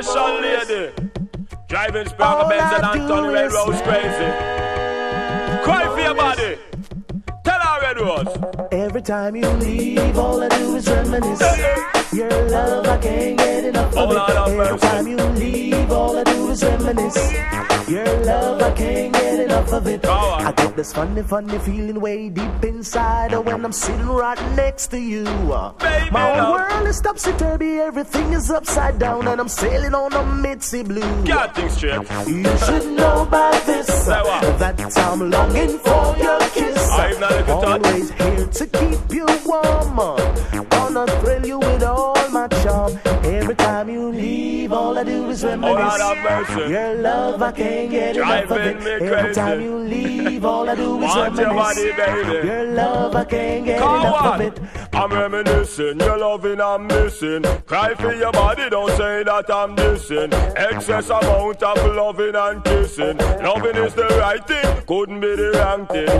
special lady. Driving Sparker Benz and Anthony Red Rose crazy. Cry for your body. Tell her Red Rose. Every time you leave, all I do is reminisce. Your love, I can't get enough of it. Every time you leave, all I do is reminisce. Your love, I can't get enough of it. I get this funny feeling way deep inside when I'm sitting right next to you. Baby, my whole world is topsy-turvy, everything is upside down, and I'm sailing on a Mitzi blue. Can't think straight. You should know by this that I'm longing for your kiss. Always here to keep you warm. Gonna thrill you with all my charm. Every time you leave, all I do is reminisce. Your love, I can't get enough of it. Every time you leave, all I do is reminisce. Your love, I can't get enough of it. I'm reminiscing, your loving I'm missing. Cry for your body, don't say that I'm dissing. Excess amount of loving and kissing. Loving is the right thing, couldn't be the wrong thing.